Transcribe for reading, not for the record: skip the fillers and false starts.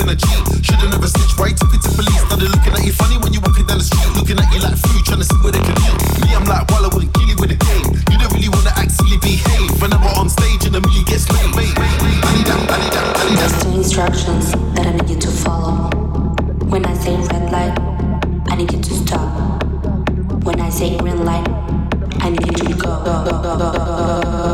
a G. Should've never snitched, right? Took it to police. Started looking at you funny when you walking down the street. Looking at you like food, trying to see where they could eat. Me, I'm like, while I wouldn't kill you with a game. You don't really wanna act silly, behave. Whenever on stage and the million gets made. I need that. There's two instructions that I need you to follow. When I say red light, I need you to stop. When I say green light, I need you to go.